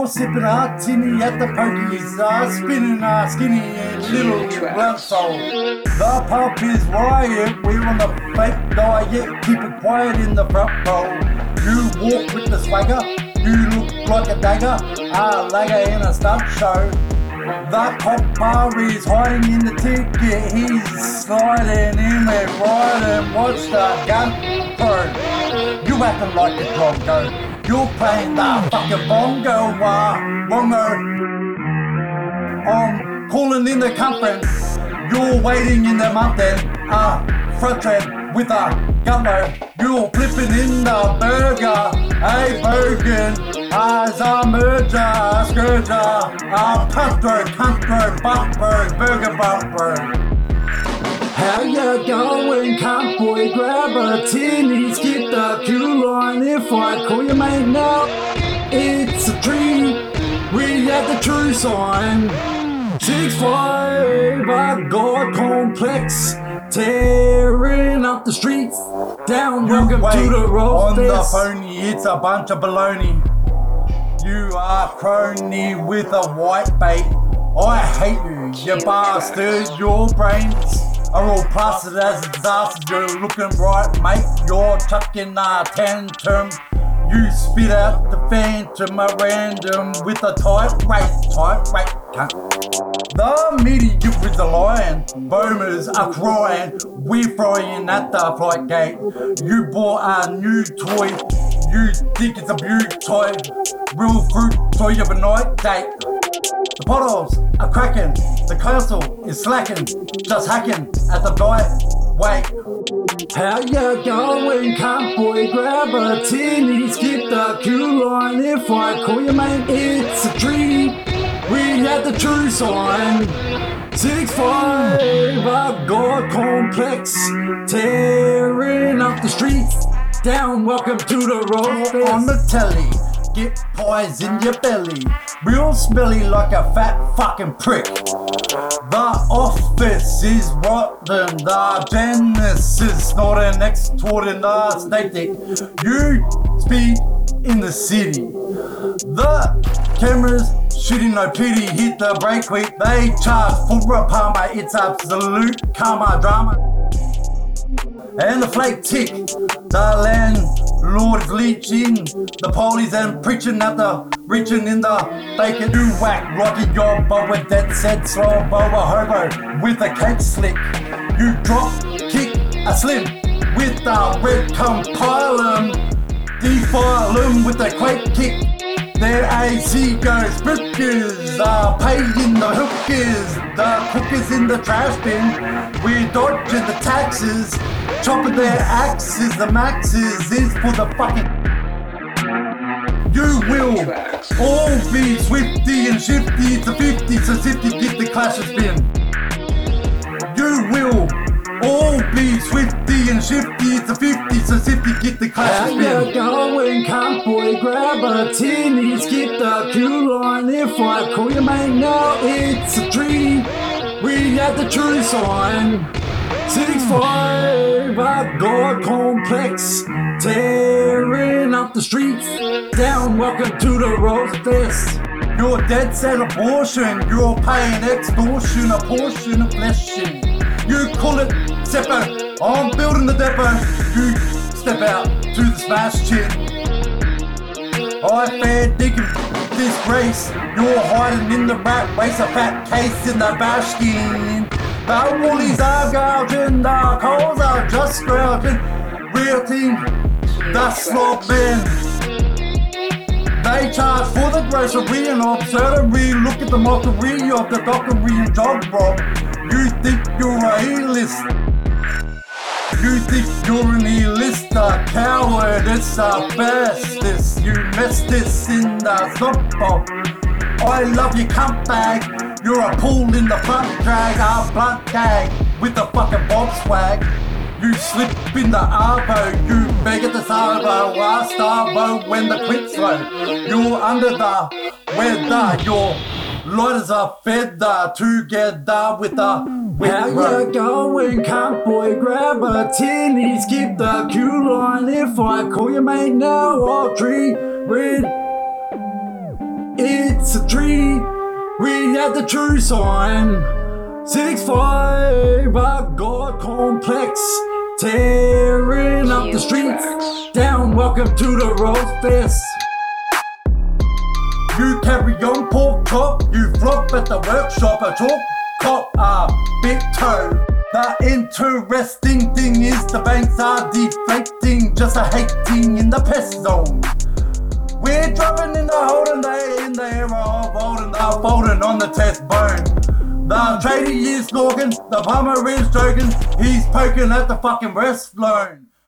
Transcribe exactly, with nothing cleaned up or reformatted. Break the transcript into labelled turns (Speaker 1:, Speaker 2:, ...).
Speaker 1: You're sipping a tinny at the pokies, uh, spinning a skinny little blunt soul. The pub is riot, we're on the fake diet, keep it quiet in the front row. You walk with the swagger, you look like a dagger, a lagger in a stunt show. The copper is hiding in the ticket, he's sliding in there, riding, watch the gun through. You acting like a Bronco. You're playing the fucking bongo, uh, bongo. I'm calling in the conference. You're waiting in the mountain, uh, front tread with a gumbo. You're flipping in the burger, a burger, as a merger, a scourger, a punter, cunter, bumper, burger bumper. How you going, cunt boy? Grab a tinny, skip the queue line. If I call your mate now, it's a tree. We at the true sign. Six five, a god complex, tearing up the streets. Down, welcome Wait, to the road. On the phony, it's a bunch of baloney. You are crony with a white bait. I hate you, you bastard. Your brains are all plastered as a disaster. You're looking right, mate. You're chucking a tantrum. You spit out the phantom at random with a tight rate, tight rate, cunt. The media is a lion. Boomers are crying. We're frying at the flight gate. You bought a new toy. You think it's a beaut toy. Real fruit toy of a night date. The potholes are cracking, the council is slacking, just hacking at the diet. Wait. How you going, cunt boy? Grab a tinny, skip the queue line. If I call your mate, it's a tree. We at the true sign. Six five, a god complex, tearing up the streets. Down, welcome to the road. On the telly. Get pies in your belly, real smelly like a fat fucking prick. The office is rotten, the Genesis snorting next to the static. You speed in the city. The cameras shooting no pity, hit the brake quick. They charge for a palmer, it's absolute karma drama. And the flake tick, the landlord is leeching, the police and preaching at the, reaching in the bacon. You whack rocky your bow with that said slow bow a hobo with a cake slick. You drop kick a slim with the red compilum, defile them with a quake kick. Their A C goes brickers, are paying the hookers, the cookers in the trash bin. We're dodging the taxes, chopping their axes, the maxes is for the fucking. You will all be swifty and shifty to fifty, so fifty get the clash of spin. You will all be swifty and shifty to fifty, so fifty get the clash of spin. How you going, cunt boy? Grab a tinny, skip the queue line. If I call your mate now, it's a tree. We at the true sign. Six five, a god complex, tearing up the streets. Down, welcome to the roast fest. You're dead set abortion, you're paying extortion, a portion of fleshing. You call it Seppo, I'm building the depot. You step out to the smash chin. I fair digging this race. You're hiding in the rat race, a fat case in the baskin. The woolies are gouging, the coals are just grouting. Real team, the slop men. They charge for the grocery and observatory. Look at the mockery of the dockery and dog rob. You think you're a A-list. You think you're an E-lister. Coward, it's the bestest. You messed this in the slop bob. I love your cunt bag. You're a pool in the front drag, a blunt gag with the fucking bob swag. You slip in the arvo, you beg at the salvo, a starvo when the quit's low. You're under the weather, your lighters are feather together with the with How you going, cunt boy? Grab a tinny, skip the queue line. If I call your mate now, I'll treat red. It's a tree. We had the true sign. Six five, a God complex. Tearing up the streets. Down, welcome to the Rose Fest. You carry on pork chop, you flop at the workshop. I talk cop a big toe. The interesting thing is the banks are deflating, just a hating in the pest zone. We're driving in the Holden day, in the era of Holden, they're folding on the test bone. The tradie is snorking, the plumber is joking, he's poking at the fucking breast loan.